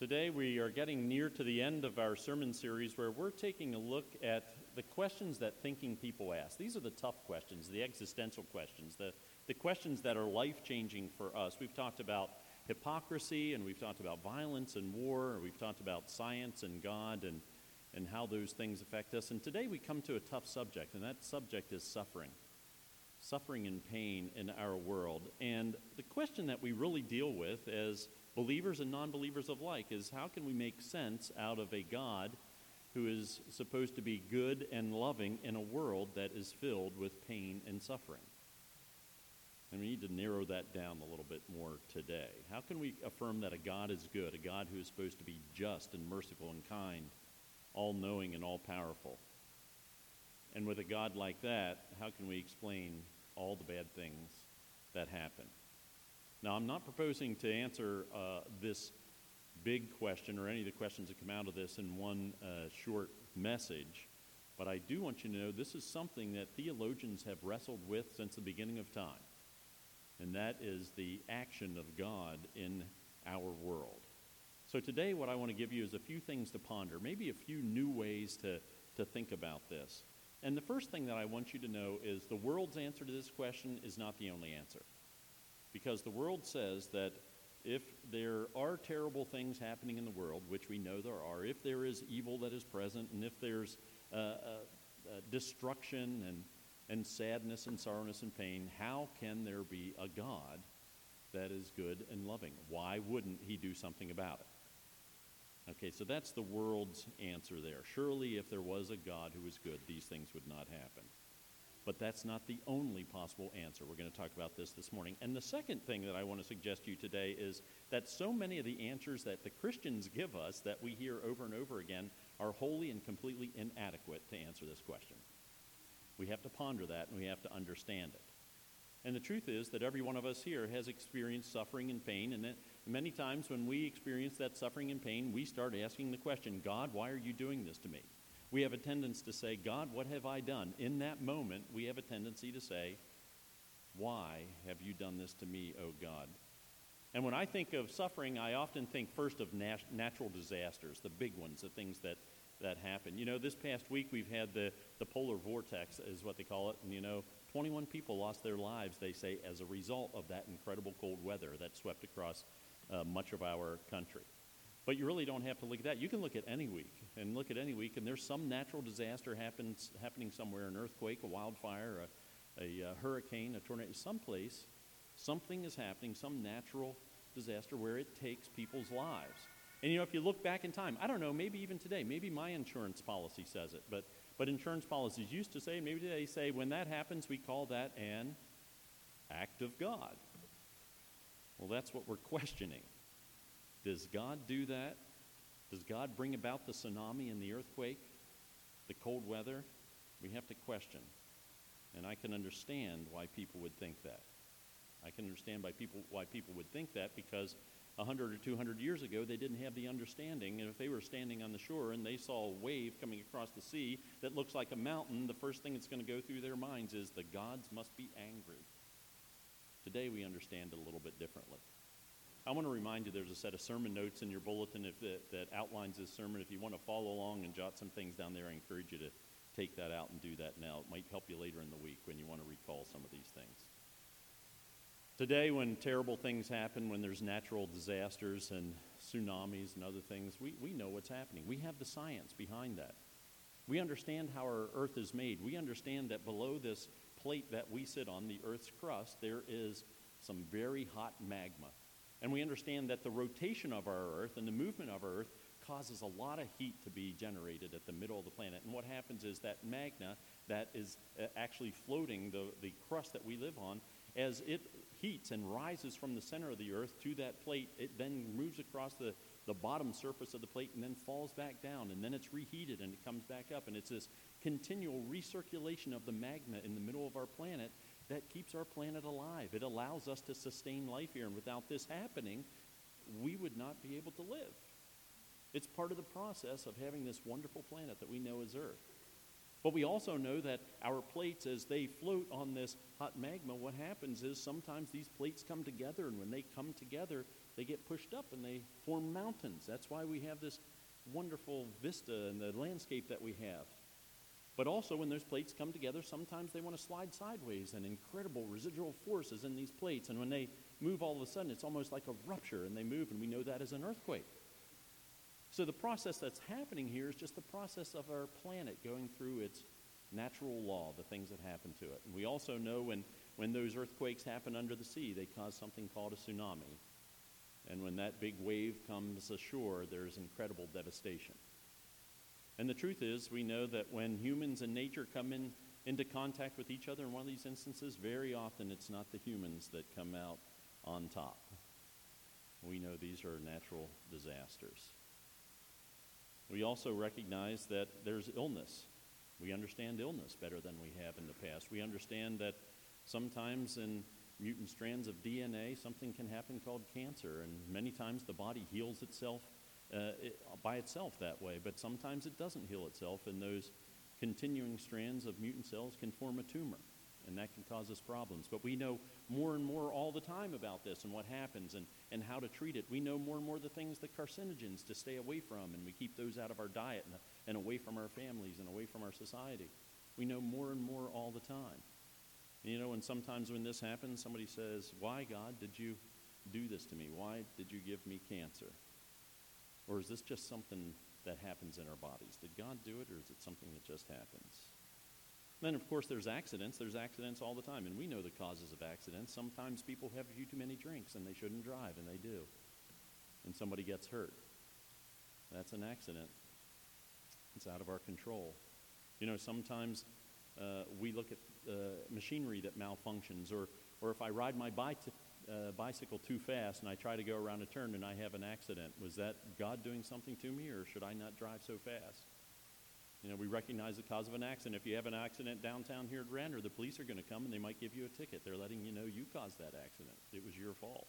Today we are getting near to the end of our sermon series where we're taking a look at the questions that thinking people ask. These are the tough questions, the existential questions, the questions that are life-changing for us. We've talked about hypocrisy, and we've talked about violence and war, we've talked about science and God and how those things affect us. And today we come to a tough subject, and that subject is suffering. Suffering and pain in our world. And the question that we really deal with as believers and non-believers alike is how can we make sense out of a God who is supposed to be good and loving in a world that is filled with pain and suffering? And we need to narrow that down a little bit more today. How can we affirm that a God is good, a God who is supposed to be just and merciful and kind, all-knowing and all-powerful? And with a God like that, how can we explain all the bad things that happen? Now, I'm not proposing to answer this big question or any of the questions that come out of this in one short message, but I do want you to know this is something that theologians have wrestled with since the beginning of time, and that is the action of God in our world. So today what I want to give you is a few things to ponder, maybe a few new ways to think about this. And the first thing that I want you to know is the world's answer to this question is not the only answer. Because the world says that if there are terrible things happening in the world, which we know there are, if there is evil that is present, and if there's destruction and sadness and sorrowness and pain, how can there be a God that is good and loving? Why wouldn't he do something about it? Okay, so that's the world's answer there. Surely if there was a God who was good, these things would not happen. But that's not the only possible answer. We're going to talk about this morning. And the second thing that I want to suggest to you today is that so many of the answers that the Christians give us that we hear over and over again are wholly and completely inadequate to answer this question. We have to ponder that and we have to understand it. And the truth is that every one of us here has experienced suffering and pain, and that many times when we experience that suffering and pain, we start asking the question, God, why are you doing this to me? We have a tendency to say, God, what have I done? In that moment, we have a tendency to say, why have you done this to me, O God? And when I think of suffering, I often think first of natural disasters, the big ones, the things that happen. You know, this past week we've had the polar vortex, is what they call it, and 21 people lost their lives, they say, as a result of that incredible cold weather that swept across much of our country. But you really don't have to look at that. You can look at any week, and there's some natural disaster happening somewhere, an earthquake, a wildfire, a hurricane, a tornado, someplace, something is happening, some natural disaster where it takes people's lives. And if you look back in time, I don't know, maybe even today, maybe my insurance policy says it, but insurance policies used to say, maybe today say, when that happens, we call that an act of God. Well, that's what we're questioning. Does God do that? Does God bring about the tsunami and the earthquake, the cold weather? We have to question. And I can understand why people would think that. I can understand why people would think that because 100 or 200 years ago, they didn't have the understanding. And if they were standing on the shore and they saw a wave coming across the sea that looks like a mountain, the first thing that's going to go through their minds is the gods must be angry. Today, we understand it a little bit differently. I want to remind you there's a set of sermon notes in your bulletin that outlines this sermon. If you want to follow along and jot some things down there, I encourage you to take that out and do that now. It might help you later in the week when you want to recall some of these things. Today, when terrible things happen, when there's natural disasters and tsunamis and other things, we know what's happening. We have the science behind that. We understand how our earth is made. We understand that below this plate that we sit on, the earth's crust, there is some very hot magma. And we understand that the rotation of our earth and the movement of our earth causes a lot of heat to be generated at the middle of the planet. And what happens is that magma that is actually floating the crust that we live on, as it heats and rises from the center of the earth to that plate, it then moves across the bottom surface of the plate and then falls back down. And then it's reheated and it comes back up. And it's this continual recirculation of the magma in the middle of our planet that keeps our planet alive. It allows us to sustain life here. And without this happening, we would not be able to live. It's part of the process of having this wonderful planet that we know as Earth. But we also know that our plates, as they float on this hot magma, what happens is sometimes these plates come together, and when they come together, they get pushed up and they form mountains. That's why we have this wonderful vista and the landscape that we have. But also when those plates come together, sometimes they want to slide sideways, and incredible residual force is in these plates. And when they move all of a sudden, it's almost like a rupture, and they move, and we know that as an earthquake. So the process that's happening here is just the process of our planet going through its natural law, the things that happen to it. And we also know when those earthquakes happen under the sea, they cause something called a tsunami. And when that big wave comes ashore, there's incredible devastation. And the truth is, we know that when humans and nature come into contact with each other in one of these instances, very often it's not the humans that come out on top. We know these are natural disasters. We also recognize that there's illness. We understand illness better than we have in the past. We understand that sometimes in mutant strands of DNA, something can happen called cancer, and many times the body heals itself by itself that way, but sometimes it doesn't heal itself, and those continuing strands of mutant cells can form a tumor, and that can cause us problems. But we know more and more all the time about this and what happens and how to treat it. We know more and more the things, the carcinogens to stay away from, and we keep those out of our diet and away from our families and away from our society. We know more and more all the time. And sometimes when this happens, somebody says, "Why, God, did you do this to me? Why did you give me cancer? Or is this just something that happens in our bodies? Did God do it, or is it something that just happens?" Then, of course, there's accidents. There's accidents all the time, and we know the causes of accidents. Sometimes people have a few too many drinks, and they shouldn't drive, and they do. And somebody gets hurt. That's an accident. It's out of our control. Sometimes we look at machinery that malfunctions, or if I ride my bicycle too fast and I try to go around a turn and I have an accident. Was that God doing something to me, or should I not drive so fast? We recognize the cause of an accident. If you have an accident downtown here at Radnor, the police are going to come and they might give you a ticket. They're letting you know you caused that accident. It was your fault.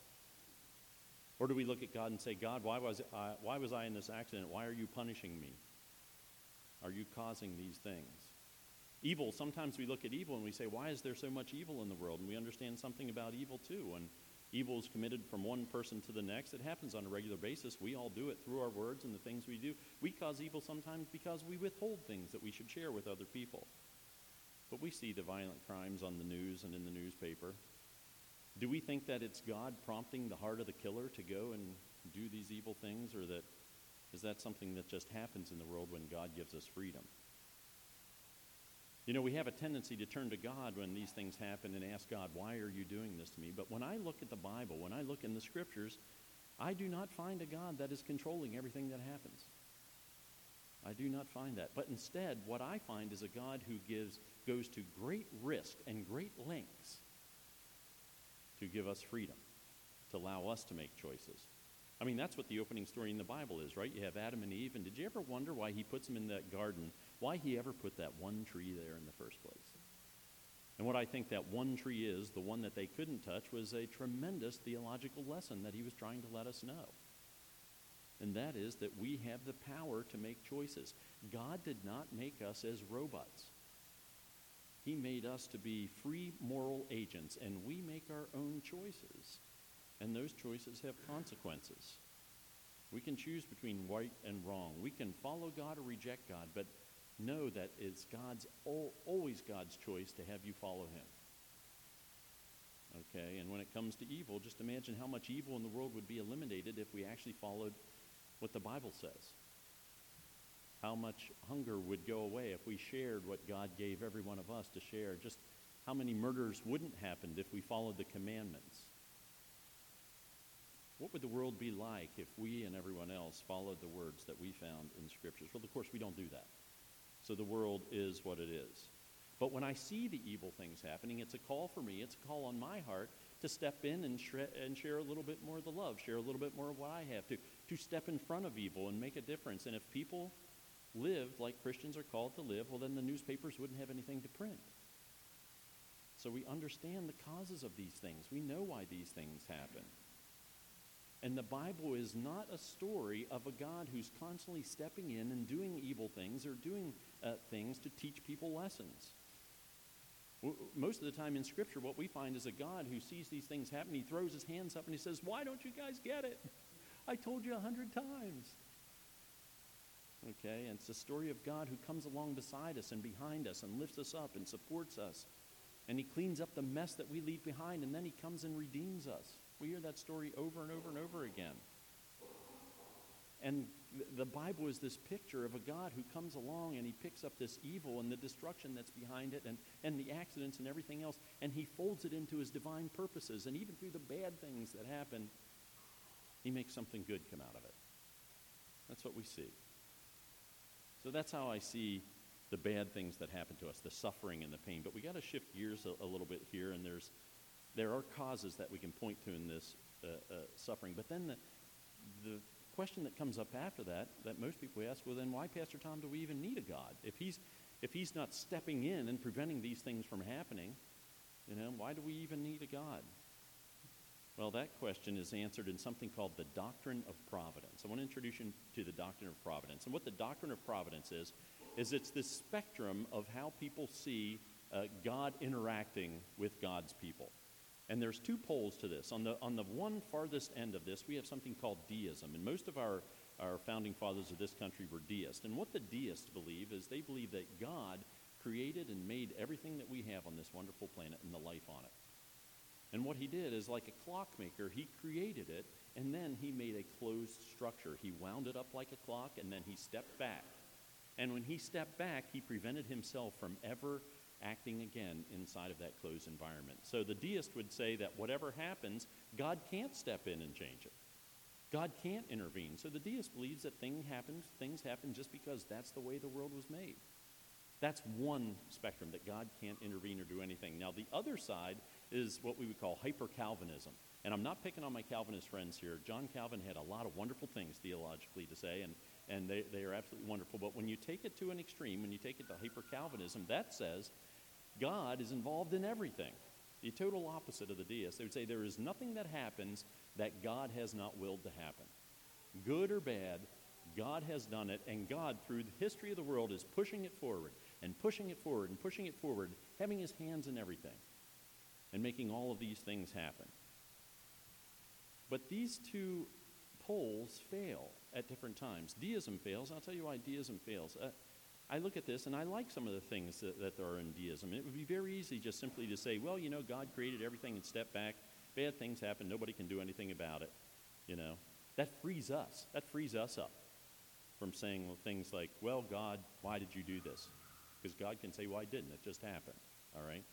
Or do we look at God and say, "God, why was I in this accident? Why are you punishing me? Are you causing these things?" Evil, sometimes we look at evil and we say, "Why is there so much evil in the world?" And we understand something about evil too. When evil is committed from one person to the next, it happens on a regular basis. We all do it through our words and the things we do. We cause evil sometimes because we withhold things that we should share with other people. But we see the violent crimes on the news and in the newspaper. Do we think that it's God prompting the heart of the killer to go and do these evil things, or is that something that just happens in the world when God gives us freedom? We have a tendency to turn to God when these things happen and ask God, "Why are you doing this to me?" But when I look at the Bible, when I look in the Scriptures, I do not find a God that is controlling everything that happens. I do not find that. But instead, what I find is a God who goes to great risk and great lengths to give us freedom, to allow us to make choices. I mean, that's what the opening story in the Bible is, right? You have Adam and Eve, and did you ever wonder why he puts them in that garden, why he ever put that one tree there in the first place? And what I think that one tree is, the one that they couldn't touch, was a tremendous theological lesson that he was trying to let us know. And that is that we have the power to make choices. God did not make us as robots. He made us to be free moral agents, and we make our own choices. And those choices have consequences. We can choose between right and wrong. We can follow God or reject God, but know that it's always God's choice to have you follow him. Okay, and when it comes to evil, just imagine how much evil in the world would be eliminated if we actually followed what the Bible says. How much hunger would go away if we shared what God gave every one of us to share. Just how many murders wouldn't happen if we followed the commandments. What would the world be like if we and everyone else followed the words that we found in Scriptures? Well, of course, we don't do that. So the world is what it is. But when I see the evil things happening, it's a call for me, it's a call on my heart to step in and share a little bit more of the love, share a little bit more of what I have, to step in front of evil and make a difference. And if people lived like Christians are called to live, well, then the newspapers wouldn't have anything to print. So we understand the causes of these things. We know why these things happen. And the Bible is not a story of a God who's constantly stepping in and doing evil things or doing things to teach people lessons. Most of the time in Scripture, what we find is a God who sees these things happen. He throws his hands up and he says, why don't you guys get it? I told you 100 times. Okay, and it's the story of God who comes along beside us and behind us and lifts us up and supports us. And he cleans up the mess that we leave behind, and then he comes and redeems us. We hear that story over and over and over again. And the Bible is this picture of a God who comes along and he picks up this evil and the destruction that's behind it and the accidents and everything else, and he folds it into his divine purposes. And even through the bad things that happen, he makes something good come out of it. That's what we see. So that's how I see the bad things that happen to us, the suffering and the pain. But we got to shift gears a little bit here, and there are causes that we can point to in this suffering. But then the question that comes up after that most people ask, well, then why, Pastor Tom, do we even need a God? If he's not stepping in and preventing these things from happening, why do we even need a God? Well, that question is answered in something called the doctrine of providence. I want to introduce you to the doctrine of providence. And what the doctrine of providence is it's this spectrum of how people see God interacting with God's people. And there's two poles to this. On the one farthest end of this, we have something called deism. And most of our founding fathers of this country were deists. And what the deists believe is they believe that God created and made everything that we have on this wonderful planet and the life on it. And what he did is, like a clockmaker, he created it, and then he made a closed structure. He wound it up like a clock, and then he stepped back. And when he stepped back, he prevented himself from ever acting again inside of that closed environment. So the deist would say that whatever happens, God can't step in and change it. God can't intervene. So the deist believes that things happen just because that's the way the world was made. That's one spectrum, that God can't intervene or do anything. Now, the other side is what we would call hyper-Calvinism. And I'm not picking on my Calvinist friends here. John Calvin had a lot of wonderful things theologically to say, and they are absolutely wonderful. But when you take it to an extreme, when you take it to hyper-Calvinism, that says God is involved in everything. The total opposite of the deists. They would say there is nothing that happens that God has not willed to happen. Good or bad, God has done it, and God, through the history of the world, is pushing it forward and pushing it forward and pushing it forward, having his hands in everything and making all of these things happen. But these two poles fail at different times. Deism fails. I'll tell you why deism fails. I look at this, and I like some of the things that are in deism. It would be very easy just simply to say, well, God created everything and step back. Bad things happen. Nobody can do anything about it. That frees us. That frees us up from saying things like, well, God, why did you do this? Because God can say, well, I didn't. It just happened. All right?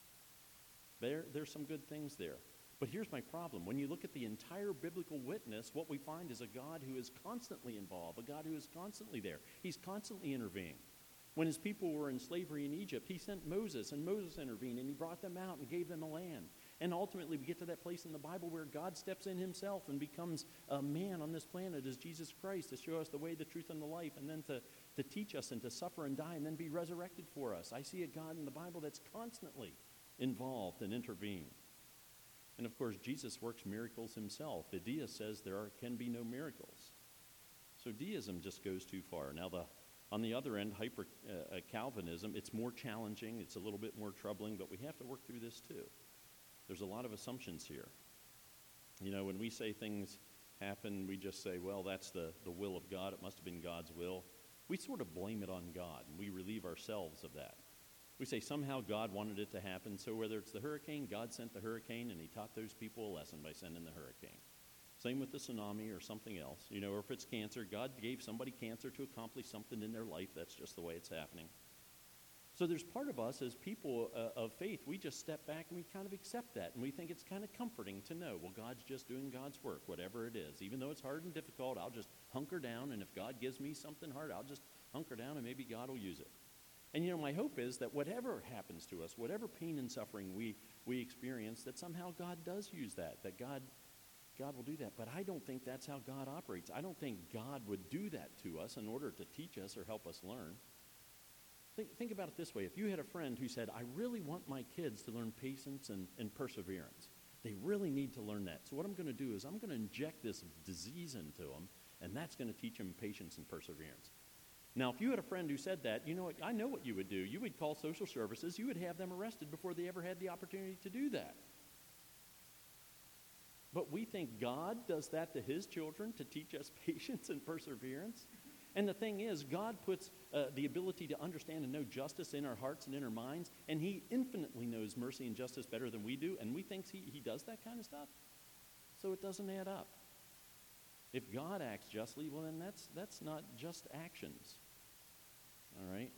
There's some good things there. But here's my problem. When you look at the entire biblical witness, what we find is a God who is constantly involved, a God who is constantly there. He's constantly intervening. When his people were in slavery in Egypt, he sent Moses, and Moses intervened, and he brought them out and gave them a land. And ultimately, we get to that place in the Bible where God steps in himself and becomes a man on this planet as Jesus Christ to show us the way, the truth, and the life, and then to teach us and to suffer and die and then be resurrected for us. I see a God in the Bible that's constantly involved and intervened. And of course, Jesus works miracles himself. The deist says there can be no miracles. So deism just goes too far. Now, on the other end, Calvinism, it's more challenging, it's a little bit more troubling, but we have to work through this too. There's a lot of assumptions here. When we say things happen, we just say, well, that's the will of God. It must have been God's will. We sort of blame it on God, and we relieve ourselves of that. We say somehow God wanted it to happen, so whether it's the hurricane, God sent the hurricane, and he taught those people a lesson by sending the hurricane. Same with the tsunami or something else. Or if it's cancer, God gave somebody cancer to accomplish something in their life. That's just the way it's happening. So there's part of us as people of faith, we just step back and we kind of accept that. And we think it's kind of comforting to know, well, God's just doing God's work, whatever it is. Even though it's hard and difficult, I'll just hunker down. And if God gives me something hard, I'll just hunker down and maybe God will use it. And my hope is that whatever happens to us, whatever pain and suffering we experience, that somehow God does use that God will do that. But I don't think that's how God operates. I don't think God would do that to us in order to teach us or help us learn. Think about it this way. If you had a friend who said, I really want my kids to learn patience and perseverance. They really need to learn that. So what I'm going to do is I'm going to inject this disease into them, and that's going to teach them patience and perseverance. Now, if you had a friend who said that, you know what, I know what you would do. You would call social services. You would have them arrested before they ever had the opportunity to do that. But we think God does that to his children to teach us patience and perseverance. And the thing is, God puts the ability to understand and know justice in our hearts and in our minds, and he infinitely knows mercy and justice better than we do, and we think he does that kind of stuff. So it doesn't add up. If God acts justly, well, then that's not just actions. All right?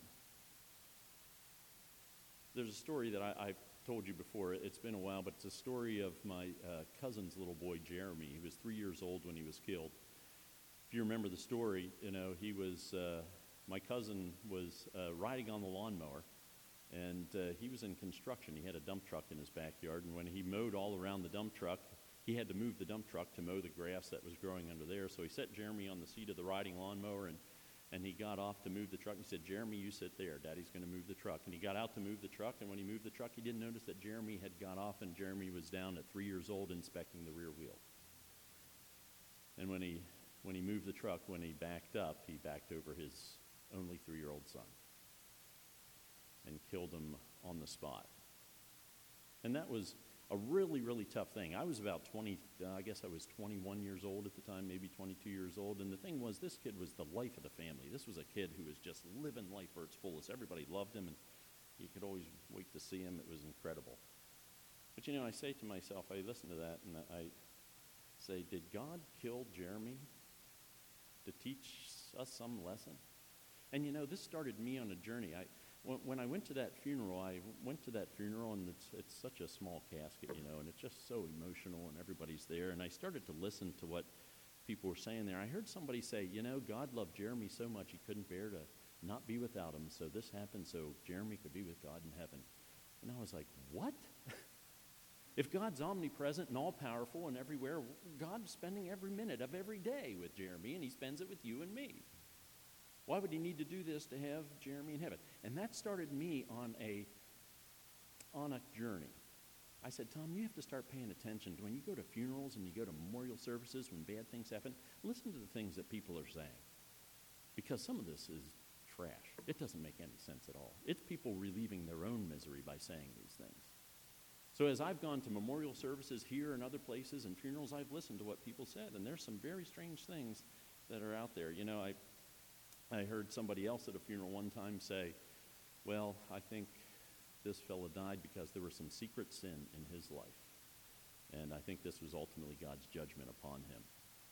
There's a story that I've told you before. It's been a while, but it's a story of my cousin's little boy, Jeremy. He was 3 years old when he was killed. If you remember the story, you know, my cousin was riding on the lawnmower, and he was in construction. He had a dump truck in his backyard, and when he mowed all around the dump truck, he had to move the dump truck to mow the grass that was growing under there. So he set Jeremy on the seat of the riding lawnmower, and he got off to move the truck. He said, "Jeremy, you sit there. Daddy's going to move the truck." And he got out to move the truck, and when he moved the truck, he didn't notice that Jeremy had got off, and Jeremy was down at 3 years old inspecting the rear wheel. And when he moved the truck, when he backed up, he backed over his only 3-year-old son and killed him on the spot. And that was a really, really tough thing. I was about 21 years old at the time, maybe 22 years old. And the thing was, this kid was the life of the family. This was a kid who was just living life for its fullest. Everybody loved him, and you could always wait to see him. It was incredible. But, you know, I say to myself, I listen to that, and I say, did God kill Jeremy to teach us some lesson? And, you know, this started me on a journey. When I went to that funeral, and it's such a small casket, you know, and it's just so emotional, and everybody's there. And I started to listen to what people were saying there. I heard somebody say, you know, God loved Jeremy so much he couldn't bear to not be without him, so this happened so Jeremy could be with God in heaven. And I was like, what? If God's omnipresent and all-powerful and everywhere, God's spending every minute of every day with Jeremy, and he spends it with you and me. Why would he need to do this to have Jeremy in heaven? And that started me on a journey. I said, Tom, you have to start paying attention to when you go to funerals and you go to memorial services, when bad things happen, listen to the things that people are saying. Because some of this is trash. It doesn't make any sense at all. It's people relieving their own misery by saying these things. So as I've gone to memorial services here and other places and funerals, I've listened to what people said, and there's some very strange things that are out there. You know, I heard somebody else at a funeral one time say, well, I think this fella died because there was some secret sin in his life. And I think this was ultimately God's judgment upon him.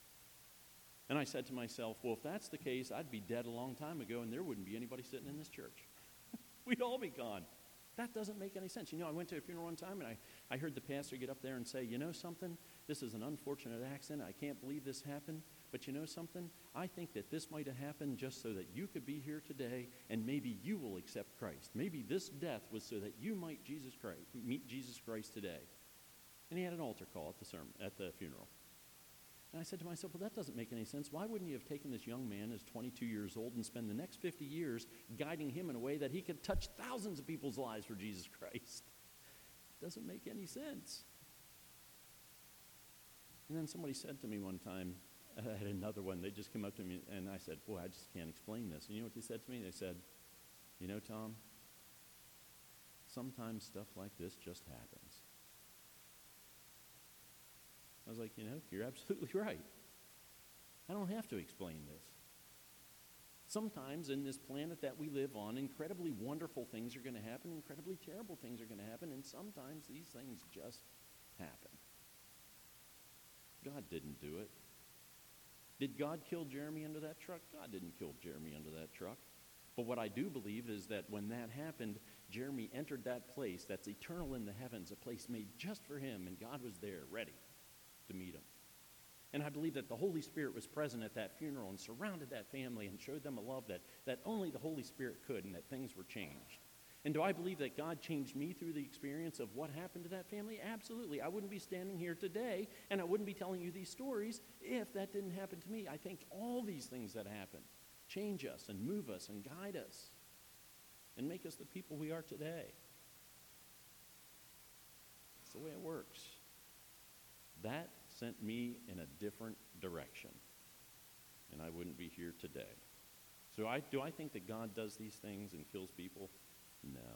And I said to myself, well, if that's the case, I'd be dead a long time ago, and there wouldn't be anybody sitting in this church. We'd all be gone. That doesn't make any sense. You know, I went to a funeral one time, and I heard the pastor get up there and say, you know something? This is an unfortunate accident. I can't believe this happened. But you know something? I think that this might have happened just so that you could be here today, and maybe you will accept Christ. Maybe this death was so that you might meet Jesus Christ today. And he had an altar call at the funeral. And I said to myself, well, that doesn't make any sense. Why wouldn't you have taken this young man who's 22 years old and spend the next 50 years guiding him in a way that he could touch thousands of people's lives for Jesus Christ? It doesn't make any sense. And then somebody said to me one time, at another one, they just came up to me, and I said, boy, I just can't explain this. And you know what they said to me? They said, you know, Tom, sometimes stuff like this just happens. I was like, you know, you're absolutely right. I don't have to explain this. Sometimes in this planet that we live on, incredibly wonderful things are going to happen, incredibly terrible things are going to happen, and sometimes these things just happen. God didn't do it. Did God kill Jeremy under that truck? God didn't kill Jeremy under that truck. But what I do believe is that when that happened, Jeremy entered that place that's eternal in the heavens, a place made just for him, and God was there, ready to meet him. And I believe that the Holy Spirit was present at that funeral and surrounded that family and showed them a love that only the Holy Spirit could, and that things were changed. And do I believe that God changed me through the experience of what happened to that family? Absolutely. I wouldn't be standing here today, and I wouldn't be telling you these stories if that didn't happen to me. I think all these things that happen change us and move us and guide us and make us the people we are today. It's the way it works. That sent me in a different direction, and I wouldn't be here today. So do I think that God does these things and kills people? No.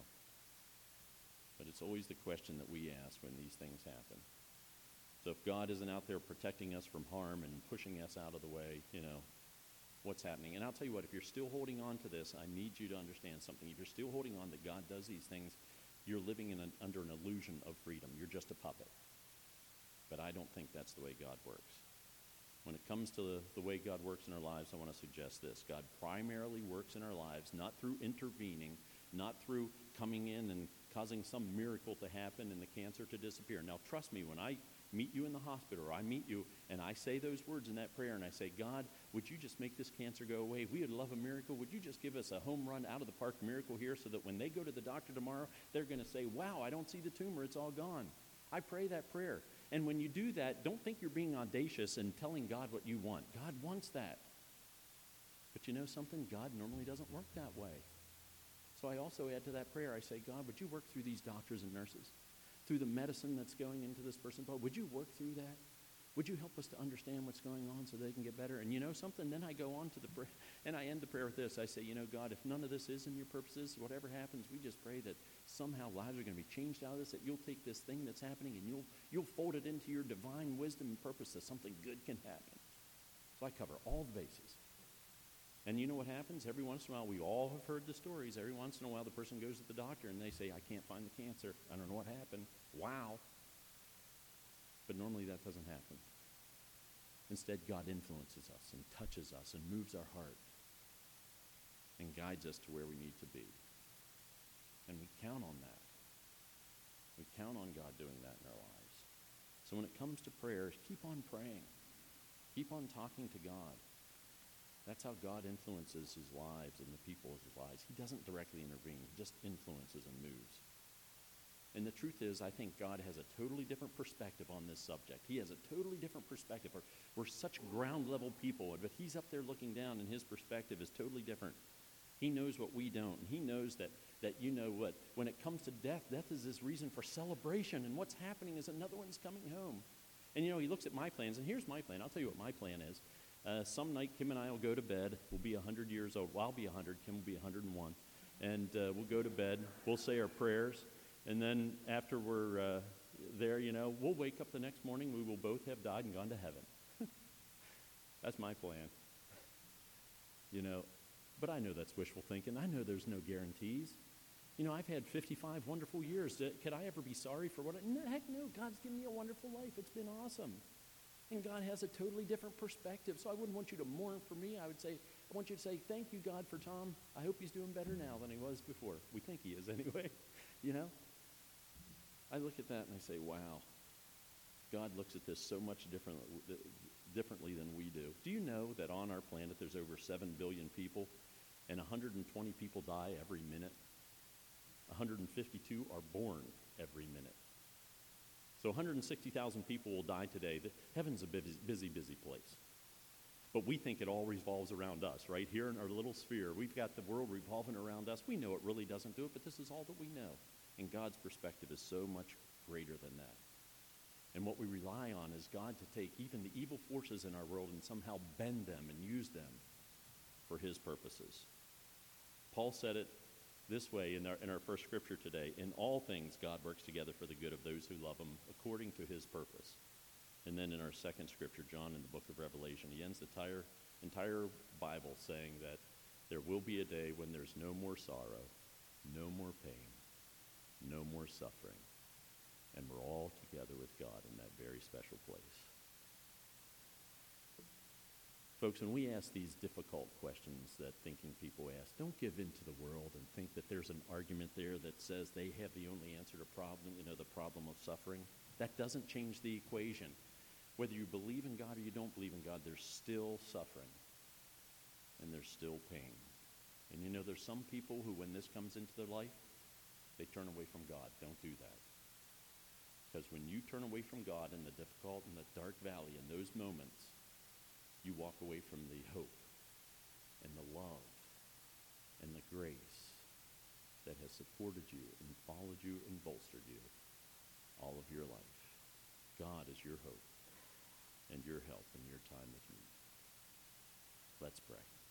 But it's always the question that we ask when these things happen. So if God isn't out there protecting us from harm and pushing us out of the way, what's happening? And I'll tell you what, if you're still holding on to this, I need you to understand something. If you're still holding on that God does these things, you're living under an illusion of freedom. You're just a puppet. But I don't think that's the way God works. When it comes to the way God works in our lives, I want to suggest this. God primarily works in our lives not through intervening, not through coming in and causing some miracle to happen and the cancer to disappear. Now, trust me, when I meet you in the hospital or I meet you and I say those words in that prayer and I say, God, would you just make this cancer go away? We would love a miracle. Would you just give us a home run out of the park miracle here so that when they go to the doctor tomorrow, they're going to say, wow, I don't see the tumor. It's all gone. I pray that prayer. And when you do that, don't think you're being audacious and telling God what you want. God wants that. But you know something? God normally doesn't work that way. So I also add to that prayer, I say, God, would you work through these doctors and nurses? Through the medicine that's going into this person's body? Would you work through that? Would you help us to understand what's going on so they can get better? And you know something? Then I go on to the prayer, and I end the prayer with this. I say, God, if none of this is in your purposes, whatever happens, we just pray that somehow lives are going to be changed out of this, that you'll take this thing that's happening and you'll fold it into your divine wisdom and purpose that something good can happen. So I cover all the bases. And you know what happens? Every once in a while, we all have heard the stories. Every once in a while, the person goes to the doctor and they say, I can't find the cancer. I don't know what happened. Wow. But normally that doesn't happen. Instead, God influences us and touches us and moves our heart and guides us to where we need to be. And we count on that. We count on God doing that in our lives. So when it comes to prayers, keep on praying. Keep on talking to God. That's how God influences his lives and the people's lives. He doesn't directly intervene. He just influences and moves. And the truth is, I think God has a totally different perspective on this subject. He has a totally different perspective. We're such ground-level people, but he's up there looking down, and his perspective is totally different. He knows what we don't, and he knows that what, when it comes to death is this reason for celebration, and what's happening is another one's coming home. And he looks at my plans, and here's my plan. I'll tell you what my plan is. Some night, Kim and I will go to bed. We'll be 100 years old. Well, I'll be 100. Kim will be 101. And we'll go to bed. We'll say our prayers. And then after we're there, we'll wake up the next morning. We will both have died and gone to heaven. That's my plan. But I know that's wishful thinking. I know there's no guarantees. I've had 55 wonderful years. Could I ever be sorry for what heck no, God's given me a wonderful life. It's been awesome. And God has a totally different perspective. So I wouldn't want you to mourn for me. I want you to say, thank you, God, for Tom. I hope he's doing better now than he was before. We think he is anyway, I look at that and I say, wow, God looks at this so much differently than we do. Do you know that on our planet there's over 7 billion people and 120 people die every minute? 152 are born every minute. So 160,000 people will die today. Heaven's a busy, busy place. But we think it all revolves around us, right? Here in our little sphere, we've got the world revolving around us. We know it really doesn't do it, but this is all that we know. And God's perspective is so much greater than that. And what we rely on is God to take even the evil forces in our world and somehow bend them and use them for his purposes. Paul said it this way in our first scripture today. In all things, God works together for the good of those who love him according to his purpose. And then in our second scripture, John in the book of Revelation, he ends the entire Bible saying that there will be a day when there's no more sorrow, no more pain, no more suffering, and we're all together with God in that very special place. Folks, when we ask these difficult questions that thinking people ask, don't give in to the world and think that there's an argument there that says they have the only answer to the problem of suffering. That doesn't change the equation. Whether you believe in God or you don't believe in God, there's still suffering and there's still pain. And there's some people who, when this comes into their life, they turn away from God. Don't do that. Because when you turn away from God in the difficult and the dark valley, in those moments, you walk away from the hope and the love and the grace that has supported you and followed you and bolstered you all of your life. God is your hope and your help in your time of need. Let's pray.